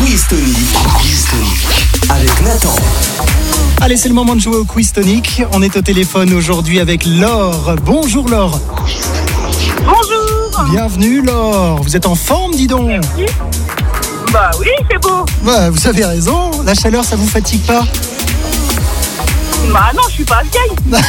Quiz Tonic. Avec Nathan. Allez, c'est le moment de jouer au Quiz Tonic. On est au téléphone aujourd'hui avec Laure. Bonjour Laure. Bonjour. Bienvenue Laure. Vous êtes en forme, dis donc. Merci. Bah oui, c'est beau. Bah, vous avez raison. La chaleur, ça vous fatigue pas? Bah non, je suis pas vieille.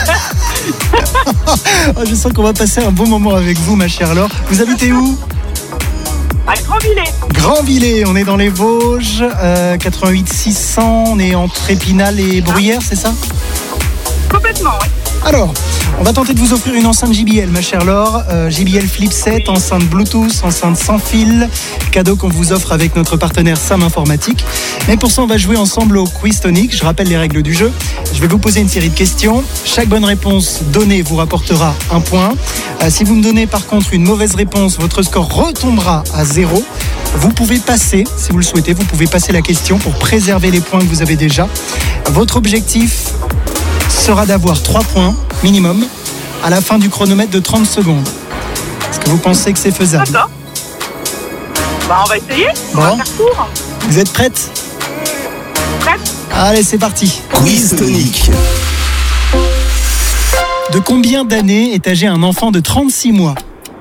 Je sens qu'on va passer un bon moment avec vous, ma chère Laure. Vous habitez où? À Grandvillers. Grandvillers, on est dans les Vosges, 88 600, on est entre Épinal et Bruyères, c'est ça? Complètement, oui. Alors, on va tenter de vous offrir une enceinte JBL, ma chère Laure. JBL Flip 7, enceinte Bluetooth, enceinte sans fil. Cadeau qu'on vous offre avec notre partenaire Sam Informatique. Mais pour ça, on va jouer ensemble au Quiz Tonic. Je rappelle les règles du jeu. Je vais vous poser une série de questions. Chaque bonne réponse donnée vous rapportera un point. Si vous me donnez par contre une mauvaise réponse, votre score retombera à 0. Vous pouvez passer, si vous le souhaitez, vous pouvez passer la question pour préserver les points que vous avez déjà. Votre objectif sera d'avoir 3 points minimum à la fin du chronomètre de 30 secondes. Est-ce que vous pensez que c'est faisable? D'accord. Bah on va essayer. On va faire court. Vous êtes prête? Prête? Allez, c'est parti. Quiz Tonic. De combien d'années est âgé un enfant de 36 mois?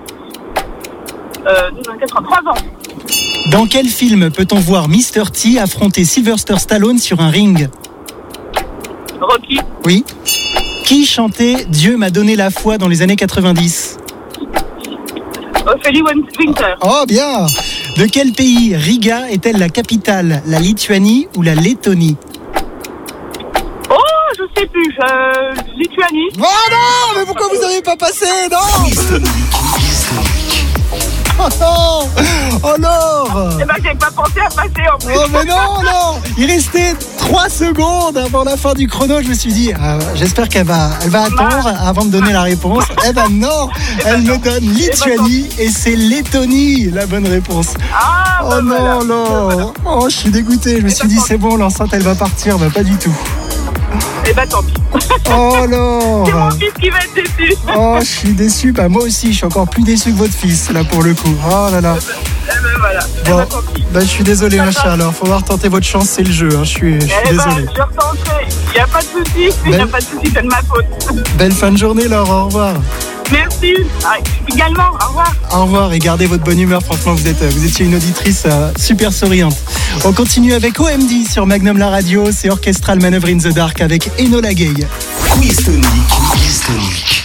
3 ans. Dans quel film peut-on voir Mr. T affronter Sylvester Stallone sur un ring? Rocky. Oui. Qui chantait Dieu m'a donné la foi dans les années 90? Ophélie Winter. Oh, bien. De quel pays Riga est-elle la capitale? La Lituanie ou la Lettonie? Oh, je sais plus. Lituanie. Oh non, mais pourquoi vous n'avez pas passé? Non. Quiz Tonic. Oh non. Oh Laure. Eh ben j'ai pas pensé à passer en plus. Oh mais non. Il restait 3 secondes avant la fin du chrono. Je me suis dit, j'espère qu'elle va attendre avant de donner la réponse. Eh ben non, elle me donne Lituanie et c'est Lettonie la bonne réponse. Ah, bah Oh non, voilà. Laure. Oh, je suis dégoûté. Je me suis dit, c'est bon, l'enceinte elle va partir. Bah pas du tout. Eh ben tant pis. Oh Laure. C'est mon fils qui va être déçu. Oh, je suis déçu. Bah moi aussi, je suis encore plus déçu que votre fils là pour le coup. Oh là là. Eh ben voilà. Eh Bon, ben tant pis. bah je suis désolé ma chère Laure. Faut voir tenter votre chance, c'est le jeu. Je suis Eh ben, désolé. je retenterai. Il n'y a pas de souci. Il n'y a pas de souci, c'est de ma faute. Belle fin de journée Laure. Au revoir. Merci. Ah, également, au revoir. Au revoir et gardez votre bonne humeur. Franchement, vous étiez une auditrice super souriante. On continue avec OMD sur Magnum la radio. C'est Orchestral Maneuver in the Dark avec Enola Gay. Quiz Tonic.